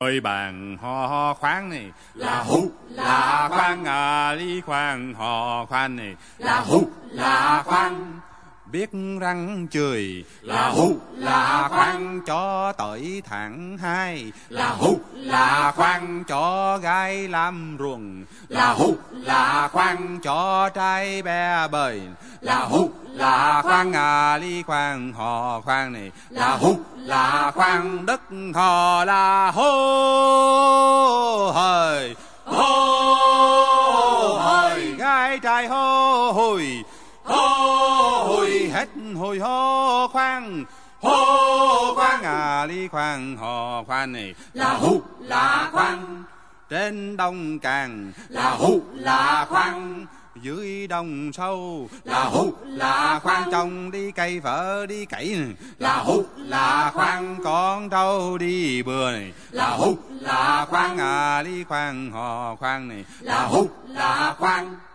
Ơi bàn ho khoáng này là hú là khoan, lý khoan ho khoan này là hú là khoan, biết răng chửi là hú là khoan, cho tới tháng 2 là hú là khoan, cho gái làm ruộng là hú là khoan, cho trai bé bời là hú là khoan, lý khoan ho khoan này là hú là khoan, đất hò là hô hời hô hời, gái trai hô hồi hô hồi, hết hồi hô khoan hô khoan, lý khoan hò khoan này là hú là khoan, trên đông càng là hú là khoan, dưới đồng sâu là hú là khoan, chồng đi cây vợ đi cày là hú là khoan, con trâu đi bừa này là hú là khoan, lý khoan hò khoan này là hú là khoan.